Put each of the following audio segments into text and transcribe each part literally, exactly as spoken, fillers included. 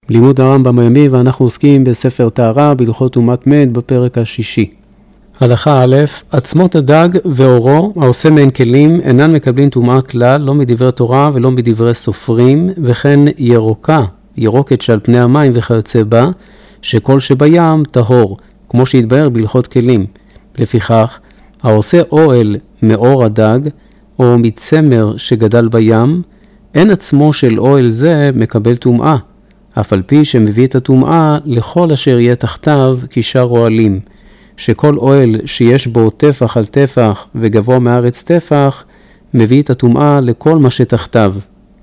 לימוד הרמב"ם היומי, ואנחנו עוסקים בספר טהרה בהלכות טומאת מת בפרק השישי. הלכה א', עצמות הדג ואורו העושה מהן כלים אינן מקבלים טומאה כלל, לא מדברי תורה ולא מדברי סופרים, וכן ירוקה, ירוקת שעל פני המים וכיוצא בה, שכל שבים טהור, כמו שהתבאר בהלכות כלים. לפיכך, העושה אוהל מאור הדג, או מצמר שגדל בים, אין עצמו של אוהל זה מקבל טומאה, אף על פי שמביא את הטומאה לכל אשר יהיה תחתיו כשאר אוהלים, שכל אוהל שיש בו טפח על טפח וגבוה מארץ טפח, מביא את הטומאה לכל מה שתחתיו.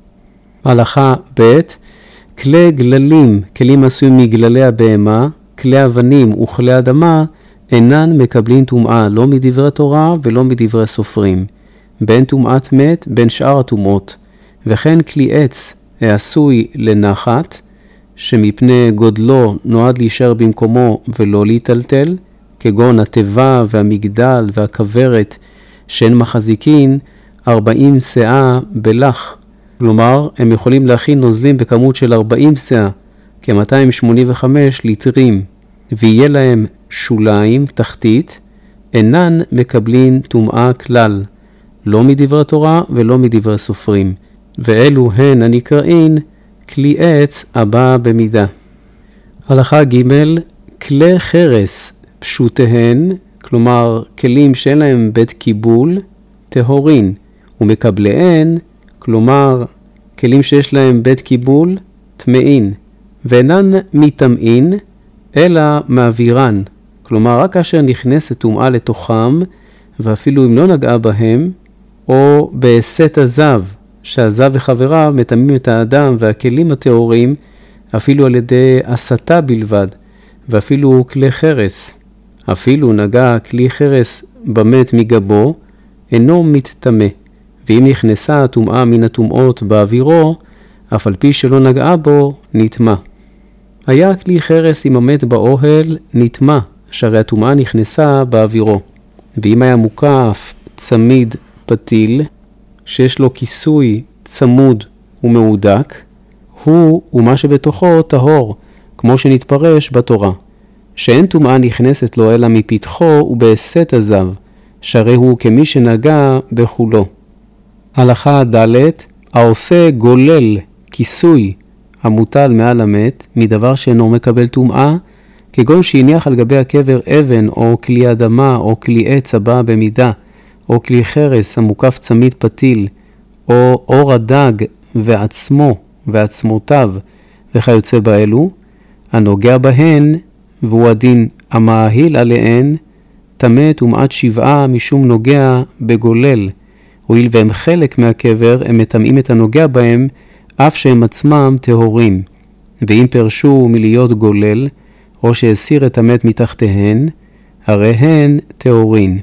הלכה ב', כלי גללים, כלים עשויים מגללי הבהמה, כלי אבנים וכלי אדמה, אינן מקבלים טומאה לא מדברי תורה ולא מדברי סופרים, בין טומאת מת בין שאר הטומאות, וכן כלי עץ העשוי לנחת, שמפני גודלו נועד להישאר במקומו ולא להיטלטל, כגון התיבה והמגדל והכברת שהן מחזיקין ארבעים שאה בלח. כלומר, הם יכולים להכין נוזלים בכמות של ארבעים שאה, כ-מאתיים שמונים וחמישה ליטרים, ויהיה להם שוליים, תחתית, אינן מקבלים טומאה כלל, לא מדברי תורה ולא מדברי סופרים, ואלו הן הנקראים כלי עץ הבא במידה. הלכה ג', כלי חרס פשוטיהן, כלומר כלים שאין להם בית קיבול, טהורין, ומקבליהן, כלומר כלים שיש להם בית קיבול, טמאין, ואינן מטמאין, אלא מעבירן, כלומר רק כאשר נכנסת טומאה לתוכם, ואפילו אם לא נגעה בהם, או בעשת הזב, שהזב וחבריו מטמאים את האדם והכלים הטהורים, אפילו על ידי הסתה בלבד, ואפילו כלי חרס. אפילו נגע כלי חרס במת מגבו, אינו מתטמא, ואם נכנסה הטומאה מן הטומאות באווירו, אף על פי שלא נגעה בו, נטמא. היה כלי חרס עם המת באוהל, נטמא, שהרי הטומאה נכנסה באווירו. ואם היה מוקף צמיד פתיל, שיש לו כיסוי צמוד ומהודק, הוא ומה שבתוכו טהור, כמו שנתפרש בתורה, שאין טומאה נכנסת לו אלא מפתחו ובעשת הזב, שהרי הוא כמי שנגע בחולו. הלכה ד', העושה גולל, כיסוי, המוטל מעל המת, מדבר שאינו מקבל טומאה, כגון שהניח על גבי הקבר אבן או כלי אדמה או כלי עץ הבא במידה, או כלי חרס המוקף צמיד פתיל, או אור הדג ועצמו ועצמותיו וכיוצא באלו, הנוגע בהן, והוא הדין המאהיל עליהן, טמא טומאת שבעה משום נוגע בגולל, הואיל והם חלק מהקבר, הם מטמאים את הנוגע בהם, אף שהם עצמם טהורים. ואם פרשו מלהיות גולל, או שהסיר את המת מתחתיהן, הרי הן טהורין.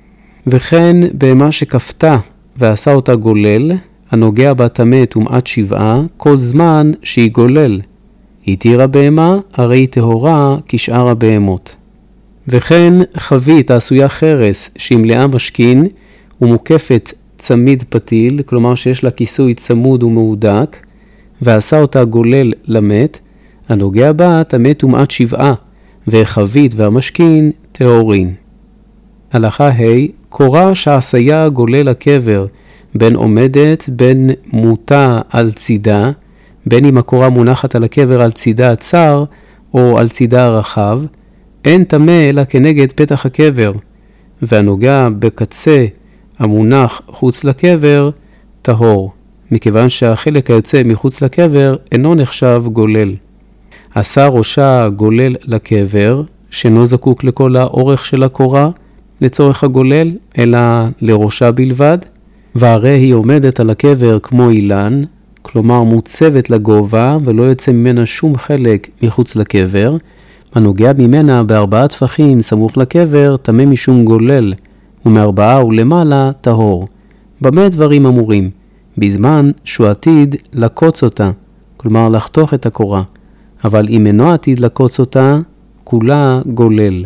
וכן בהמה שכפתה ועשה אותה גולל, הנוגע בה טמא טומאת שבעה, כל זמן שהיא גולל. התירה בהמה, הרי היא טהורה כשאר הבהמות. וכן חבית העשויה חרס שהיא מלאה משכין ומוקפת צמיד פתיל, כלומר שיש לה כיסוי צמוד ומהודק, ועשה אותה גולל למת, הנוגע בה טמא טומאת שבעה, והחבית והמשכין טהורין. הלכה ה', קורה שעשיה גולל הקבר, בין עומדת בין מוטה על צידה, בין אם הקורה מונחת על הקבר על צידה הצר או על צידה הרחב, אין טמא אלא כנגד פתח הקבר, והנוגע בקצה המונח חוץ לקבר טהור, מכיוון שהחלק היוצא מחוץ לקבר אינו נחשב גולל. עשה ראשה גולל לקבר, שאינו זקוק לכל האורך של הקורה לצורך הגולל, אלא לראשה בלבד, והרי היא עומדת על הקבר כמו אילן, כלומר מוצבת לגובה ולא יוצא ממנה שום חלק מחוץ לקבר, הנוגע ממנה בארבעה טפחים סמוך לקבר טמא משום גולל, ומארבעה ולמעלה טהור. במה דברים אמורים? בזמן שהוא עתיד לקוץ אותה, כלומר לחתוך את הקורה, אבל אם אינו עתיד לקוץ אותה, כולה גולל.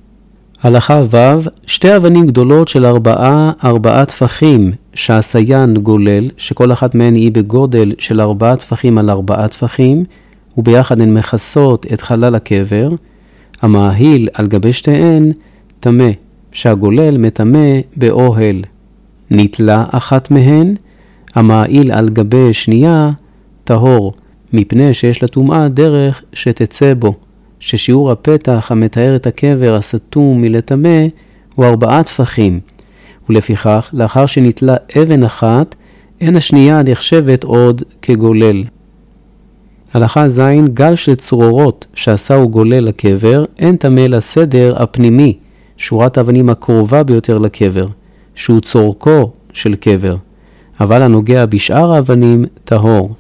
הלכה ו', שתי אבנים גדולות של ארבעה, ארבעה טפחים, שהסיין גולל, שכל אחת מהן היא בגודל של ארבעה טפחים על ארבעה טפחים, וביחד הן מכסות את חלל הקבר, המאהיל על גבי שתיהן טמא, שהגולל מטמא באוהל. נטלה אחת מהן, המאהיל על גבי שנייה טהור, מפני שיש לה טומאה דרך שתצא בו, ששיעור הפתח המתאר את הקבר הסתום מלטמא הוא ארבעה טפחים, ולפיכך לאחר שנטלה אבן אחת, אין השנייה נחשבת עוד כגולל. הלכה זין, גל של צרורות שעשהו גולל לקבר, אין טמא לסדר הפנימי, שורת האבנים הקרובה ביותר לקבר, שהוא צורכו של קבר, אבל הנוגע בשאר האבנים טהור.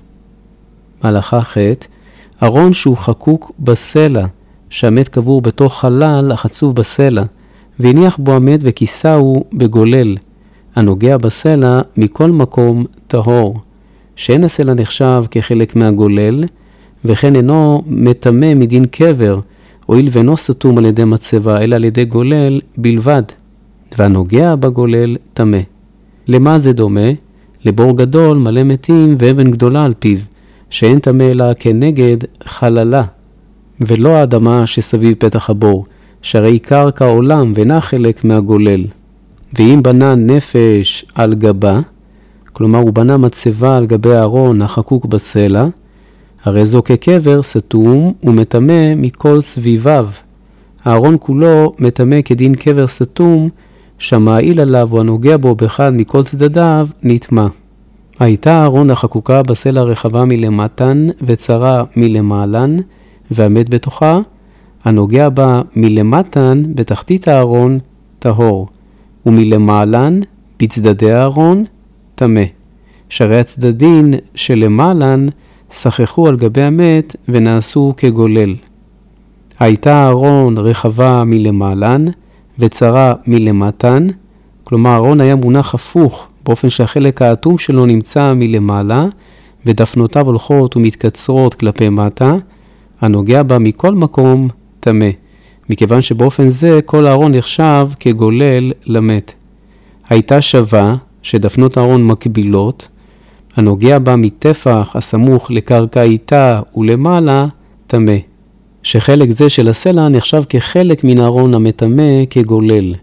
הלכה ח', ארון שהוא חקוק בסלע, שהמת קבור בתוך חלל החצוב בסלע, והניח בו המת וכיסהו בגולל, הנוגע בסלע מכל מקום טהור, שאין הסלע נחשב כחלק מהגולל, וכן אינו מטמא מדין קבר, הואיל ואינו סתום על ידי מצבה, אלא על ידי גולל בלבד, והנוגע בגולל טמא. למה זה דומה? לבור גדול מלא מתים ואבן גדולה על פיו, שאין טמא אלא כנגד חללה, ולא האדמה שסביב פתח הבור, שהרי קרקע עולם ואינה חלק מהגולל. ואם בנה נפש על גבה, כלומר הוא בנה מצבה על גבי הארון החקוק בסלע, הרי זו כקבר סתום ומטמא מכל סביביו. הארון כולו מטמא כדין קבר סתום, שהמאהיל עליו או הנוגע בו באחד מכל צדדיו נטמא. הייתה הארון החקוקה בסלע רחבה מלמטן וצרה מלמעלן, והמת בתוכה, הנוגע בה מלמטן בתחתית הארון טהור, ומלמעלן בצדדי הארון טמא, שהרי הצדדים שלמעלן שכחו על גבי המת ונעשו כגולל. הייתה הארון רחבה מלמעלן וצרה מלמטן, כלומר הארון היה מונח הפוך, באופן שהחלק האטום שלו נמצא מלמעלה, ודפנותיו הולכות ומתקצרות כלפי מטה, הנוגע בה מכל מקום טמא, מכיוון שבאופן זה כל הארון נחשב כגולל למת. הייתה שווה, שדפנות הארון מקבילות, הנוגע בה מטפח הסמוך לקרקע איתה ולמעלה טמא, שחלק זה של הסלע נחשב כחלק מן הארון המטמא כגולל.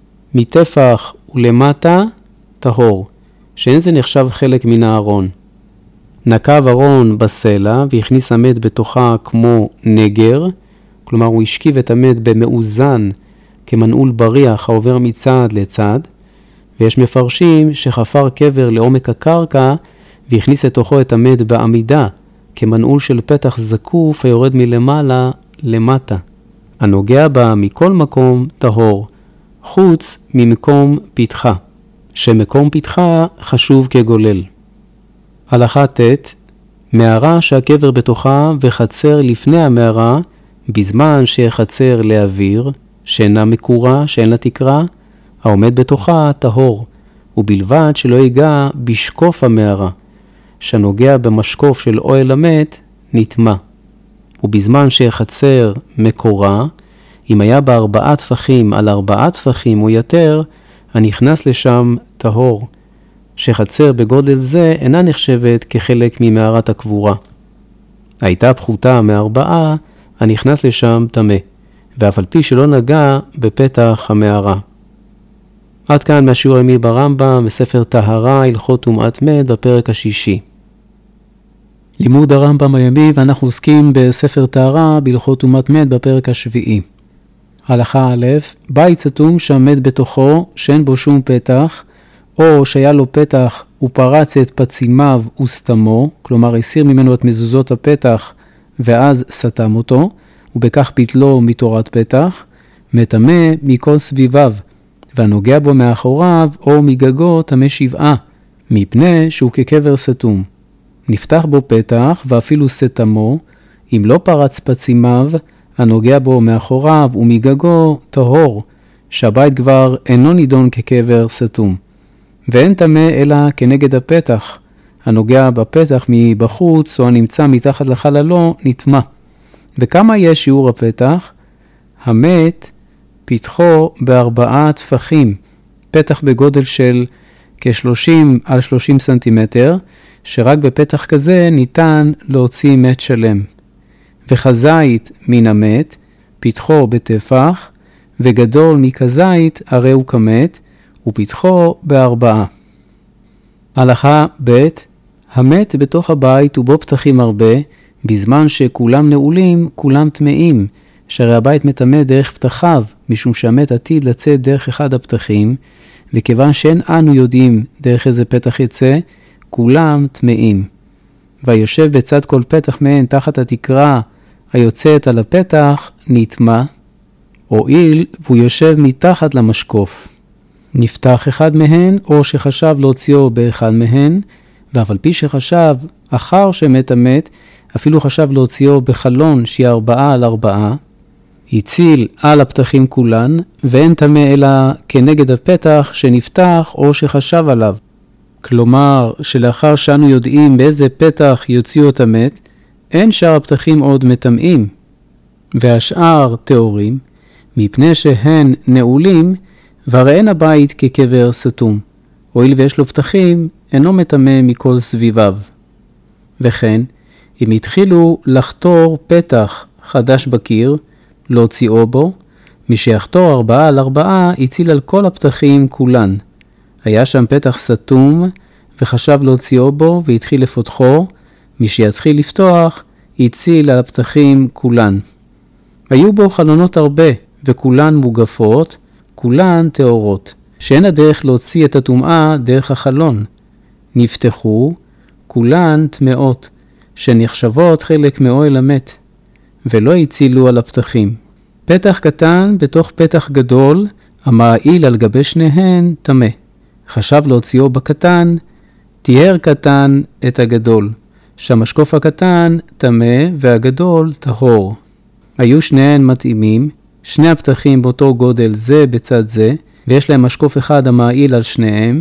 מטפח ולמטה טהור, שאין זה נחשב חלק מן הארון. נקב ארון בסלע והכניס המת בתוכה כמו נגר, כלומר הוא השכיב את המת במאוזן כמנעול בריח העובר מצד לצד, ויש מפרשים שחפר קבר לעומק הקרקע והכניס לתוכו את המת בעמידה כמנעול של פתח זקוף היורד מלמעלה למטה, הנוגע בה מכל מקום טהור, חוץ ממקום פתחה, שמקום פתחה חשוב כגולל. הלכה ט', מערה שהקבר בתוכה וחצר לפני המערה, בזמן שחצר לאוויר, שאינה מקורה, שאין לה תקרה, העומד בתוכה טהור, ובלבד שלא ייגע בשקוף המערה, שנוגע במשקוף של אוהל המת נטמא. ובזמן שחצר מקורה, אם היה בה ארבעה טפחים על ארבעה טפחים או יותר, הנכנס לשם טהור, שחצר בגודל זה אינה נחשבת כחלק ממערת הקבורה. הייתה פחותה מארבעה, הנכנס לשם טמא, ואף על פי שלא נגע בפתח המערה. עד כאן מהשיעור היומי ברמב"ם בספר טהרה הלכות טומאת מת בפרק השישי. לימוד הרמב"ם היומי, ואנחנו עוסקים בספר טהרה בהלכות טומאת מת בפרק השביעי. הלכה א', בית סתום שהמת בתוכו שאין בו שום פתח, או שהיה לו פתח ופרץ את פצימיו וסתמו, כלומר הסיר ממנו את מזוזות הפתח ואז סתם אותו, ובכך ביטלו מתורת פתח, מטמא מכל סביביו, והנוגע בו מאחוריו או מגגו טמא שבעה, מפני שהוא כקבר סתום. נפתח בו פתח ואפילו סתמו, אם לא פרץ פצימיו, הנוגע בו מאחוריו ומגגו טהור, שהבית כבר אינו נידון כקבר סתום. ואין טמא אלא כנגד הפתח, הנוגע בפתח מבחוץ או הנמצא מתחת לחללו נטמא. וכמה יש שיעור הפתח? המת פתחו בארבעה טפחים, פתח בגודל של כ-שלושים על שלושים סנטימטר, שרק בפתח כזה ניתן להוציא מת שלם. וכזית מן המת, פתחו בטפח, וגדול מכזית הרי הוא כמת, ופתחו בארבעה. הלכה ב' המת בתוך הבית ובו פתחים הרבה, בזמן שכולם נעולים, כולם טמאים, שהרי הבית מטמא דרך פתחיו, משום שהמת עתיד לצאת דרך אחד הפתחים, וכיוון שאין אנו יודעים דרך איזה פתח יצא, כולם טמאים. ויושב בצד כל פתח מהן תחת התקרה היוצאת על הפתח, נטמא, הואיל והוא יושב מתחת למשקוף. נפתח אחד מהן, או שחשב להוציאו באחד מהן, ואף על פי שחשב אחר שמת המת, אפילו חשב להוציאו בחלון שהיא ארבעה על ארבעה, הציל על הפתחים כולן, ואין טמא אלא כנגד הפתח שנפתח או שחשב עליו. כלומר, שלאחר שאנו יודעים באיזה פתח יוציאו את המת, אין שאר הפתחים עוד מטמאים, והשאר טהורים, מפני שהן נעולים, והרי אין הבית כקבר סתום. הואיל ויש לו פתחים, אינו מטמא מכל סביביו. וכן, אם התחילו לחתור פתח חדש בקיר, להוציאו בו, מי שיחתור ארבעה על ארבעה, הציל על כל הפתחים כולן. היה שם פתח סתום, וחשב להוציאו בו, והתחיל לפותחו, מי שיתחיל לפתוח, הציל על הפתחים כולן. היו בו חלונות הרבה, וכולן מוגפות, כולן טהורות, שאין הדרך להוציא את הטומאה דרך החלון. נפתחו, כולן טמאות, שנחשבות חלק מאוהל המת, ולא הצילו על הפתחים. פתח קטן בתוך פתח גדול, המעיל על גבי שניהן טמא. חשב להוציאו בקטן, תיאר קטן את הגדול, שהמשקוף הקטן טמא והגדול טהור. היו שניהן מתאימים, שני הפתחים באותו גודל זה בצד זה, ויש להם משקוף אחד המעיל על שניהם,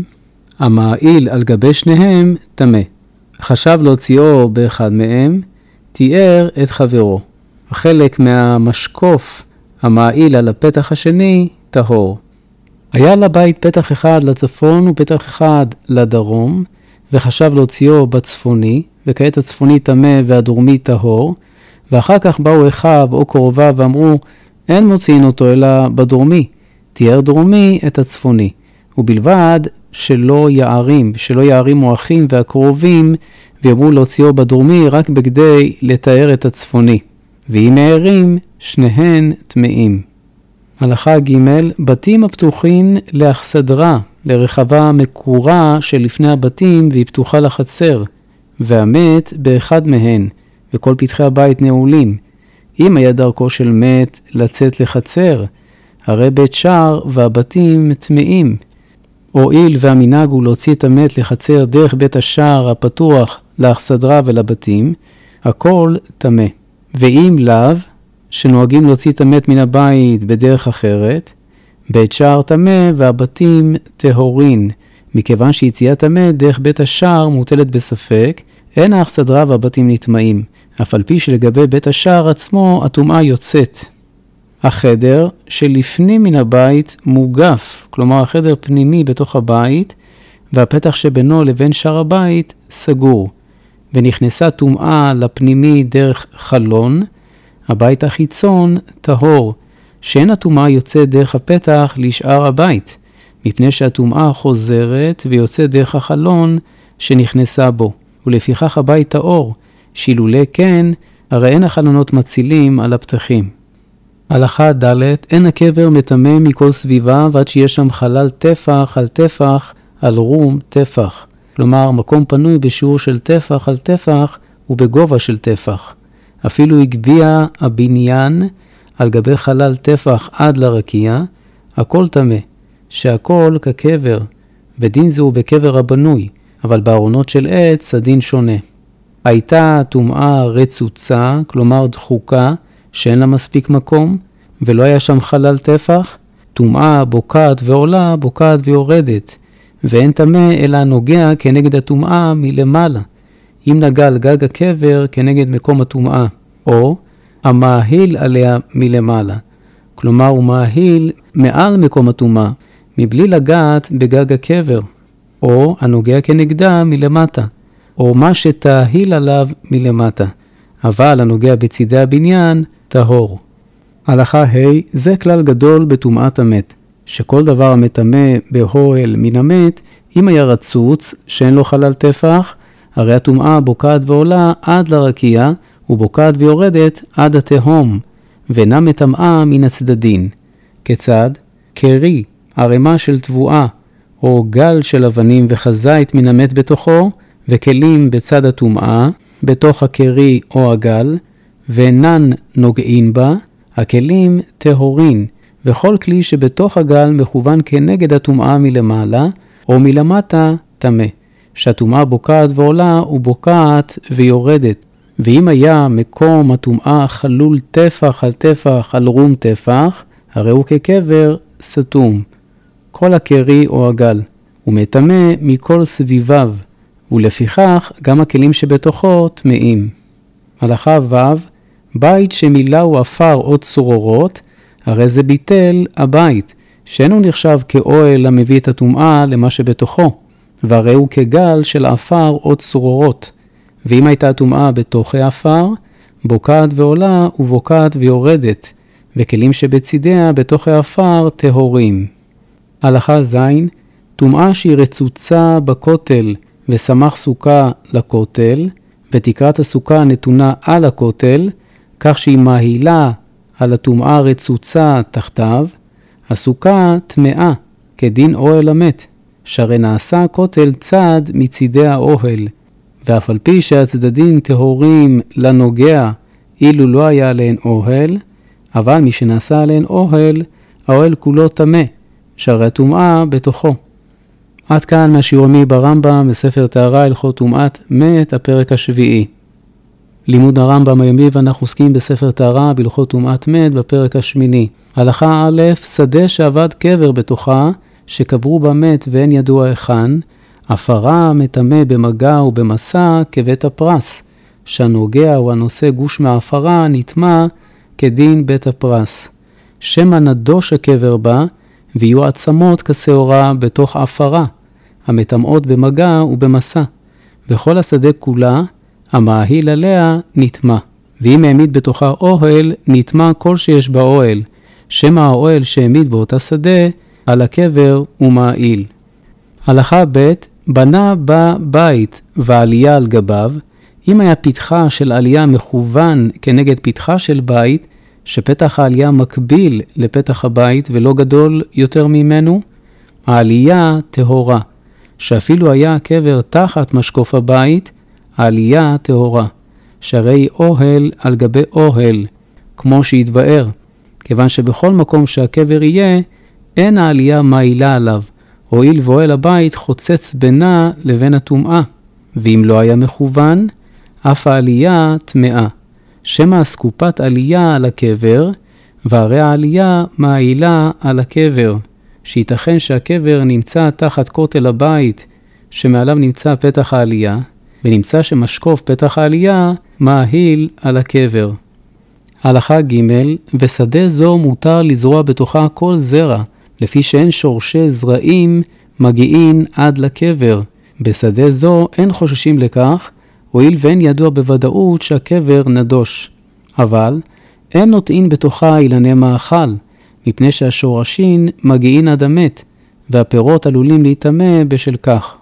המעיל על גבי שניהם טמא. חשב להוציאו באחד מהם, תיאר את חברו. חלק מהמשקוף המעיל על הפתח השני טהור. היה לבית פתח אחד לצפון ופתח אחד לדרום, וחשב להוציאו בצפוני, וכעת הצפוני טמא והדרומי טהור, ואחר כך באו אחיו או קרוביו ואמרו, אין מוציאים אותו אלא בדרומי, תיאר דרומי את הצפוני, ובלבד שלא יערים, שלא יערימו אחים והקרובים, ויאמרו להוציאו בדרומי רק בכדי לתאר את הצפוני, ואם הערים, שניהן טמאים. הלכה ג' בתים הפתוחים לאכסדרה, לרחבה מקורה שלפני הבתים והיא פתוחה לחצר, והמת באחד מהן, וכל פתחי הבית נעולים. אם היה דרכו של מת לצאת לחצר, הרי בית שער והבתים טמאים. הואיל והמנהג הוא להוציא את המת לחצר דרך בית השער הפתוח לאכסדרה ולבתים, הכל טמא. ואם לאו, שנוהגים להוציא את המת מן הבית בדרך אחרת, בית שער טמא והבתים טהורין, מכיוון שיציאת המת דרך בית השער מוטלת בספק, אין האכסדרה והבתים נטמאים, אף על פי שלגבי בית השער עצמו הטומאה יוצאת. החדר שלפנים מן הבית מוגף, כלומר החדר פנימי בתוך הבית, והפתח שבינו לבין שער הבית סגור, ונכנסה טומאה לפנימי דרך חלון, הבית החיצון טהור, שאין הטומאה יוצאת דרך הפתח לשאר הבית, מפני שהטומאה חוזרת ויוצאת דרך החלון שנכנסה בו, ולפיכך הבית טהור, שאילולא כן, הרי אין החלונות מצילים על הפתחים. הלכה ד' אין הקבר מטמא מכל סביבה, ועד שיש שם חלל טפח על טפח על רום טפח. כלומר, מקום פנוי בשיעור של טפח על טפח ובגובה של טפח. אפילו הגביע הבניין על גבי חלל טפח עד לרקיע, הכל טמא, שהכל כקבר, ודין זו בקבר הבנוי, אבל בארונות של עץ הדין שונה. הייתה טומאה רצוצה, כלומר דחוקה, שאין לה מספיק מקום, ולא היה שם חלל טפח, טומאה בוקעת ועולה, בוקעת ויורדת, ואין טמא אלא נוגע כנגד הטומאה מלמעלה, אם נגע על גג הקבר כנגד מקום הטומאה, או המאהיל עליה מלמעלה, כלומר הוא מאהיל מעל מקום הטומאה, מבלי לגעת בגג הקבר, או הנוגע כנגדה מלמטה, או מה שתאהיל עליו מלמטה. אבל הנוגע בצידי הבניין, טהור. הלכה ה' זה כלל גדול בטומאת המת, שכל דבר המטמא באוהל מן המת, אם היה רצוץ שאין לו חלל טפח, הרי הטומאה בוקעת ועולה עד לרקיע, ובוקעת ויורדת עד התהום, ואינה מטמאה מן הצדדין. כיצד? קרי, ערימה של תבואה, או גל של אבנים וחזית מן המת בתוכו, וכלים בצד הטומאה, בתוך הקרי או הגל, ואינן נוגעים בה, הכלים טהורין, וכל כלי שבתוך הגל מכוון כנגד הטומאה מלמעלה, או מלמטה טמא, שהטומאה בוקעת ועולה ובוקעת ויורדת. ואם היה מקום הטומאה חלול טפח על טפח על רום טפח, הרי הוא כקבר סתום, כל הקרי או הגל, ומטמא מכל סביביו, ולפיכך גם הכלים שבתוכו טמאים. הלכה ו' בית שמילאו עפר או צרורות, הרי זה ביטל הבית, שאינו נחשב כאוהל המביא את הטומאה למה שבתוכו, והרי הוא כגל של עפר או צרורות. ואם הייתה הטומאה בתוך העפר, בוקעת ועולה ובוקעת ויורדת, וכלים שבצידיה בתוך העפר טהורים. הלכה ז' טומאה שהיא רצוצה בכותל ושמח סוכה לכותל, ותקרת הסוכה נתונה על הכותל, כך שהיא מהילה על הטומאה רצוצה תחתיו, הסוכה טמאה כדין אוהל המת, שהרי נעשה הכותל צד מצידי האוהל, ואף על פי שהצדדים טהורים לנוגע אילו לא היה עליהן אוהל, אבל מי שנעשה עליהן אוהל, האוהל כולו טמא, שהרי הטומאה בתוכו. עד כאן מהשיעורמי ברמב"ם בספר טהרה הלכות טומאת מת, הפרק השביעי. לימוד הרמב"ם היומי ואנחנו עוסקים בספר טהרה בהלכות טומאת מת בפרק השמיני. הלכה א' שדה שעבד קבר בתוכה, שקברו במת ואין ידוע היכן, הפרה מטמא במגע ובמסע כבית הפרס, שהנוגע או הנושא גוש מההפרה נטמא כדין בית הפרס. שמא נדוש הקבר בה, ויהיו עצמות כשעורה בתוך הפרה, המטמאות במגע ובמסע, וכל השדה כולה, המאהיל עליה נטמא. ואם העמיד בתוכה אוהל, נטמא כל שיש באוהל, שמא האוהל שהעמיד באותה שדה, על הקבר ומאהיל. הלכה ב' בנה בה בית ועלייה על גביו, אם היה פתחה של עלייה מכוון כנגד פתחה של בית, שפתח העלייה מקביל לפתח הבית ולא גדול יותר ממנו, העלייה טהורה, שאפילו היה הקבר תחת משקוף הבית, העלייה טהורה, שהרי אוהל על גבי אוהל, כמו שהתבאר, כיוון שבכל מקום שהקבר יהיה, אין העלייה מעילה עליו, הואיל ואוהל הבית חוצץ בינה לבין הטומאה, ואם לא היה מכוון, אף העלייה טמאה, שמא אסקופת עלייה על הקבר, והרי העלייה מעילה על הקבר, שייתכן שהקבר נמצא תחת כותל הבית, שמעליו נמצא פתח העלייה, ונמצא שמשקוף פתח העלייה מעיל על הקבר. הלכה ג' ושדה זו מותר לזרוע בתוכה כל זרע, לפי שאין שורשי זרעים מגיעים עד לקבר. בשדה זו אין חוששים לכך, הואיל ואין ידוע בוודאות שהקבר נדוש. אבל אין נוטעין בתוכה אילני מאכל, מפני שהשורשים מגיעים עד המת, והפירות עלולים להיטמא בשל כך.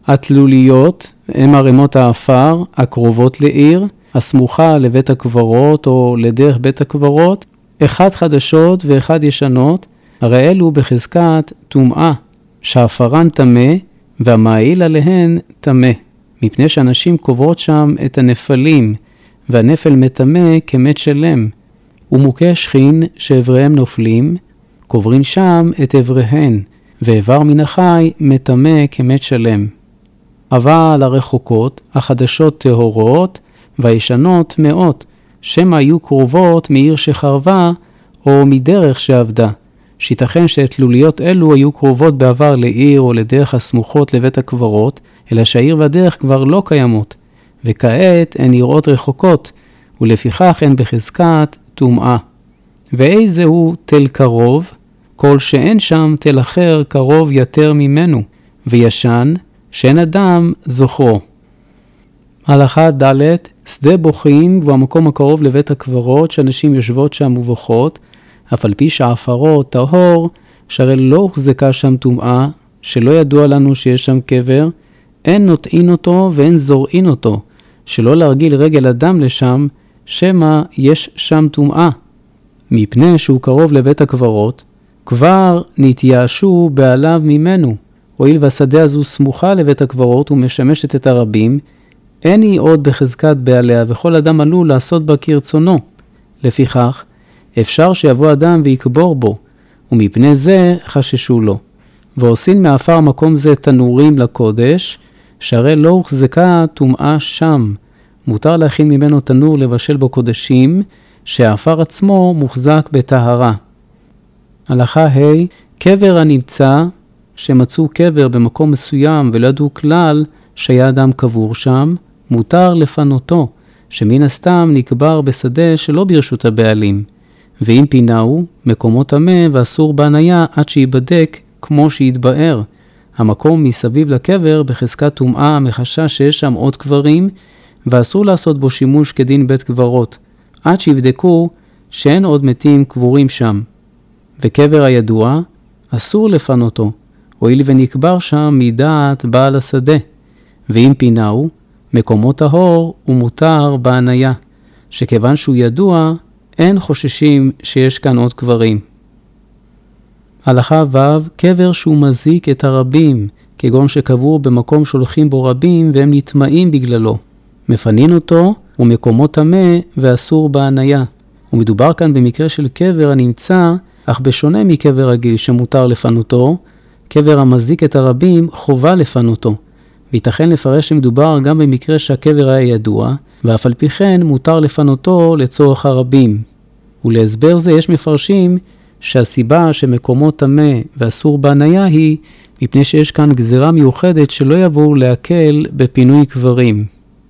התלוליות הם ערימות האפר הקרובות לעיר, הסמוכה לבית הקברות או לדרך בית הקברות, אחד חדשות ואחד ישנות, הרי אלו בחזקת טומאה, שהאפרן טמא והמעיל עליהן טמא, מפני שאנשים קוברות שם את הנפלים, והנפל מטמא כמת שלם, ומוכי שכין שעבריהם נופלים, קוברים שם את עבריהן, ועבר מן החי מטמא כמת שלם. אבל הרחוקות, החדשות טהורות, והישנות מאות, שמא היו קרובות מעיר שחרבה, או מדרך שעבדה, שיתכן שתלוליות אלו היו קרובות בעבר לעיר או לדרך הסמוכות לבית הקברות, אלא שהעיר והדרך כבר לא קיימות, וכעת הן נראות רחוקות, ולפיכך הן בחזקת טומאה. ואיזה הוא תל קרוב? כל שאין שם תל אחר קרוב יותר ממנו, וישן שאין אדם זוכרו. הלכה ד' שדה בוכים הוא המקום הקרוב לבית הקברות שאנשים יושבות שם ובוכות, אף על פי שעפרו טהור, שהרי לא הוחזקה שם טומאה, שלא ידוע לנו שיש שם קבר, אין נוטעין אותו ואין זורעין אותו, שלא להרגיל רגל אדם לשם, שמה יש שם טומאה. מפני שהוא קרוב לבית הקברות, כבר נתייאשו בעליו ממנו, הואיל והשדה הזו סמוכה לבית הקברות ומשמשת את הרבים, אין היא עוד בחזקת בעליה וכל אדם עלול לעשות בה כרצונו. לפיכך, אפשר שיבוא אדם ויקבור בו, ומפני זה חששו לו. ועושים מאפר מקום זה תנורים לקודש, שהרי לא הוחזקה טומאה שם. מותר להכין ממנו תנור לבשל בו קודשים, שהאפר עצמו מוחזק בטהרה. הלכה ה' קבר הנמצא, שמצאו קבר במקום מסוים ולא ידעו כלל שהיה אדם קבור שם, מותר לפנותו, שמן הסתם נקבר בשדה שלא ברשות הבעלים. ואם פינאו, מקומו טמא ואסור בהניה עד שיבדק כמו שיתבאר. המקום מסביב לקבר בחזקת טומאה מחשש שיש שם עוד קברים, ואסור לעשות בו שימוש כדין בית קברות, עד שיבדקו שאין עוד מתים קבורים שם. וקבר הידוע, אסור לפנותו, הואיל ונקבר שם מדעת בעל השדה. ואם פינאו, מקומו טהור ומותר בהניה, שכיוון שהוא ידוע, אין חוששים שיש כאן עוד קברים. הלכה ו' קבר שהוא מזיק את הרבים, כגון שקבור במקום שולחים בו רבים והם נטמעים בגללו. מפנין אותו ומקומו טמא ואסור בהניה. ומדובר כאן במקרה של קבר הנמצא, אך בשונה מקבר רגיל שמותר לפנותו, קבר המזיק את הרבים חובה לפנותו. וייתכן לפרש שמדובר גם במקרה שהקבר היה ידוע, ואף על פי כן מותר לפנותו לצורך הרבים. ולהסבר זה יש מפרשים שהסיבה שמקומו טמא ואסור בהניה היא מפני שיש כאן גזרה מיוחדת שלא יבואו להקל בפינוי קברים.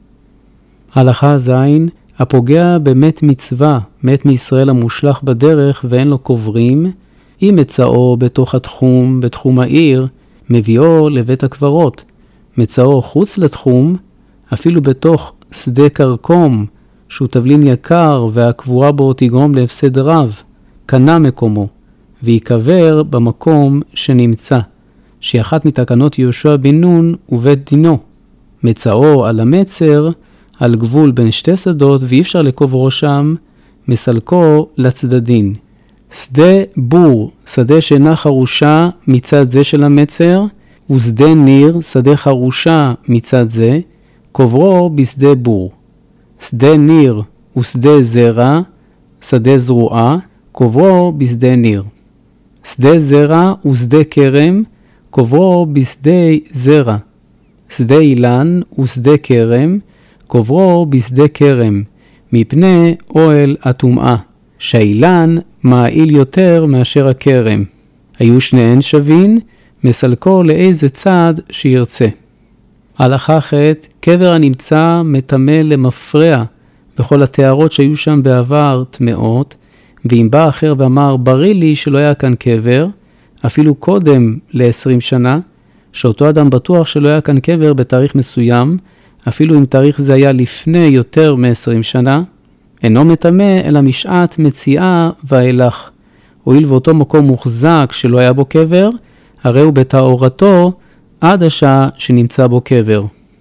הלכה ז' הפוגע במת מצווה, מת מישראל המושלח בדרך ואין לו קוברים, אם מצאו בתוך התחום, בתחום העיר, מביאו לבית הקברות. מצאו חוץ לתחום, אפילו בתוך שדה קרקום, שהוא תבלין יקר והקבורה בו תגרום להפסד רב, קנה מקומו, ויקבר במקום שנמצא, שהיא אחת מתקנות יהושע בן נון ובית דינו. מצאו על המצר, על גבול בין שתי שדות, ואי אפשר לקוברו שם, מסלקו לצדדין. שדה בור, שדה שאינה חרושה מצד זה של המצר, ושדה ניר, שדה חרושה מצד זה, קוברו בשדה בור. שדה ניר ושדה זרע, שדה זרועה, קוברו בשדה ניר. שדה זרע ושדה כרם, קוברו בשדה זרע. שדה אילן ושדה כרם, קוברו בשדה כרם, מפני אוהל הטומאה, שהאילן מעיל יותר מאשר הכרם. היו שניהן שווין, מסלקו לאיזה צד שירצה. הלכה ח' קבר הנמצא מטמא למפרע, וכל התארות שהיו שם בעבר טמאות, ואם בא אחר ואמר בריא לי שלא היה כאן קבר, אפילו קודם ל-עשרים שנה, שאותו אדם בטוח שלא היה כאן קבר בתאריך מסוים, אפילו אם תאריך זה היה לפני יותר מ-עשרים שנה, אינו מטמא אלא משעת מציאה ואילך. הואיל ואותו מקום מוחזק שלא היה בו קבר, הרי הוא בתאורתו עד השעה שנמצא בו קבר.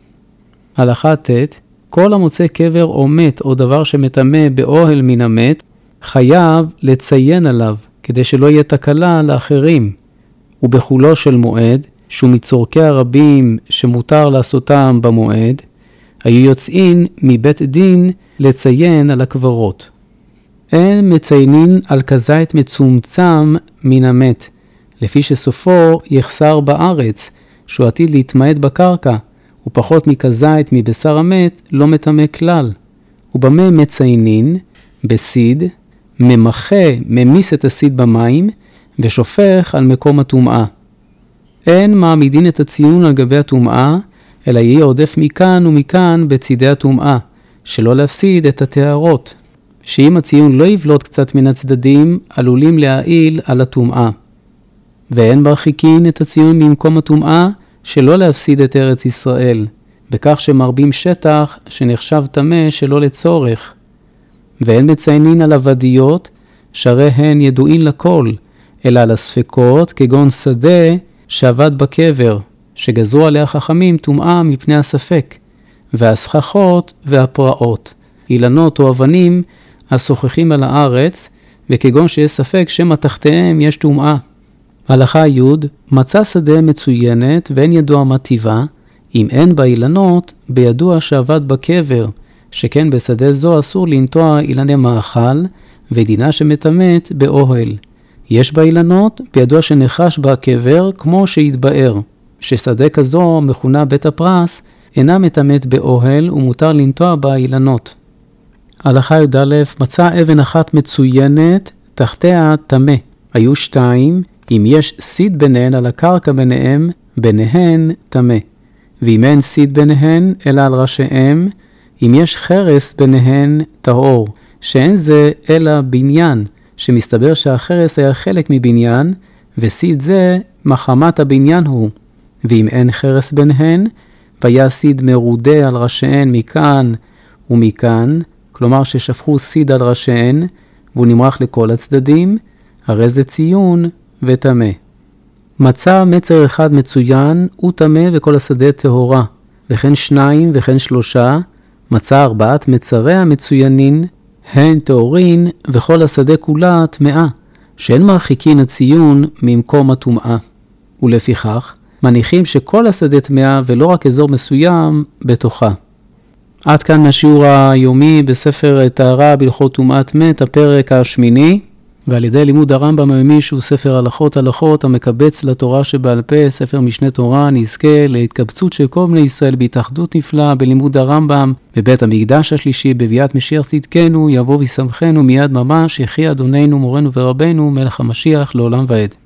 הלכה ט' כל המוצא קבר או מת או דבר שמטמא באוהל מן המת, חייב לציין עליו, כדי שלא יהיה תקלה לאחרים. ובחולו של מועד, שהוא מצורכי הרבים שמותר לעשותם במועד, היו יוצאים מבית דין לציין על הקברות. אין מציינים על כזית מצומצם מן המת, לפי שסופו יחסר בארץ, שהוא עתיד להתמעט בקרקע, ופחות מכזית מבשר המת לא מטמא כלל. ובמה מציינים? בסיד, ממחה, ממיס את הסיד במים, ושופך על מקום הטומאה. אין מעמידין את הציון על גבי הטומאה, אלא יהיה עודף מכאן ומכאן בצידי הטומאה, שלא להפסיד את התארות. שאם הציון לא יבלוט קצת מן הצדדים, עלולים להעיל על הטומאה. ואין מרחיקין את הציון ממקום הטומאה, שלא להפסיד את ארץ ישראל, בכך שמרבים שטח שנחשב טמא שלא לצורך. ואין מציינים על עבדיות, שהרי הן ידועים לכל, אלא על הספקות כגון שדה שעבד בקבר, שגזרו עליה חכמים טומאה מפני הספק, והסככות והפרעות, אילנות או אבנים השוחחים על הארץ, וכגון שיש ספק שמא תחתיהם יש טומאה. הלכה י' מצא שדה מצוינת ואין ידוע מה טיבה, אם אין בה אילנות, בידוע שעבד בקבר, שכן בשדה זו אסור לנטוע אילני מאכל, ודינה שמתמת באוהל. יש בה אילנות, בידוע שנחש בה הקבר, כמו שהתבאר, ששדה כזו מכונה בית הפרס, אינה מתמת באוהל ומותר לנטוע בה אילנות. הלכה י"א מצא אבן אחת מצוינת, תחתיה טמא. היו שתיים, אם יש סיד ביניהן על הקרקע ביניהם, ביניהן טמא. ואם אין סיד ביניהן, אלא על ראשיהם, אם יש חרס ביניהן טהור, שאין זה אלא בניין, שמסתבר שהחרס היה חלק מבניין, וסיד זה מחמת הבניין הוא. ואם אין חרס ביניהן, והיה סיד מרודה על ראשיהן מכאן ומכאן, כלומר ששפכו סיד על ראשיהן, והוא נמרח לכל הצדדים, הרי זה ציון וטמא. מצא מצר אחד מצוין, הוא טמא וכל השדה טהורה, וכן שניים וכן שלושה, מצא ארבעת מצרי המצוינין, הן טהורין, וכל השדה כולה טמאה, שאין מרחיקין הציון ממקום הטומאה. ולפיכך, מניחים שכל השדה טמאה ולא רק אזור מסוים בתוכה. עד כאן מהשיעור היומי בספר טהרה בהלכות טומאת מת, הפרק השמיני, ועל ידי לימוד הרמב"ם היומי שהוא ספר הלכות הלכות המקבץ לתורה שבעל פה, ספר משנה תורה, נזכה להתקבצות של כל בני ישראל בהתאחדות נפלאה בלימוד הרמב"ם בבית המקדש השלישי, בביאת משיח צדקנו, יבוא וישמחנו מיד ממש, יחי אדוננו מורנו ורבנו מלך המשיח לעולם ועד.